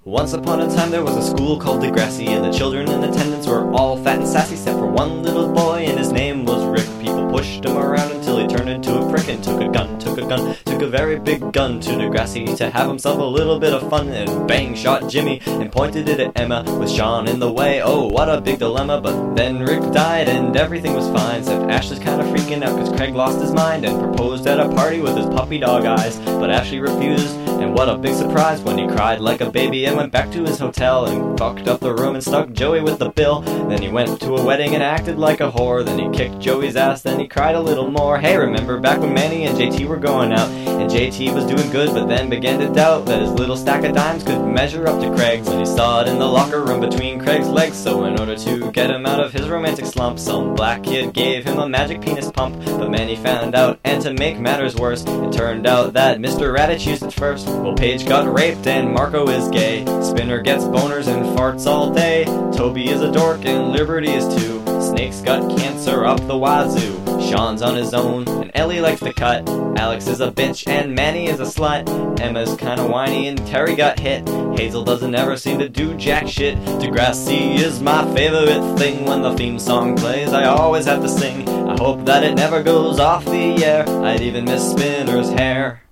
Once upon a time there was a school called Degrassi, and the children in attendance were all fat and sassy, except for one little boy, and his name was Rick. People pushed him around until he turned into a prick and took a very big gun to Degrassi to have himself a little bit of fun, and bang, shot Jimmy and pointed it at Emma with Sean in the way. Oh, what a big dilemma, but then Rick died and everything was fine, except Ashley's kind of freaking out because Craig lost his mind and proposed at a party with his puppy dog eyes, but Ashley refused. And what a big surprise when he cried like a baby and went back to his hotel and fucked up the room and stuck Joey with the bill. Then he went to a wedding and acted like a whore. Then he kicked Joey's ass, then he cried a little more. Hey, remember back when Manny and JT were going out, and JT was doing good but then began to doubt that his little stack of dimes could measure up to Craig's when he saw it in the locker room between Craig's legs. So in order to get him out of his romantic slump, some black kid gave him a magic penis pump. But Manny found out, and to make matters worse, it turned out that Mr. Radich used it first. Well, Paige got raped and Marco is gay. Spinner gets boners and farts all day. Toby is a dork and Liberty is too. Snake's got cancer up the wazoo. Sean's on his own and Ellie likes to cut. Alex is a bitch and Manny is a slut. Emma's kinda whiny and Terry got hit. Hazel doesn't ever seem to do jack shit. Degrassi is my favorite thing. When the theme song plays I always have to sing. I hope that it never goes off the air. I'd even miss Spinner's hair.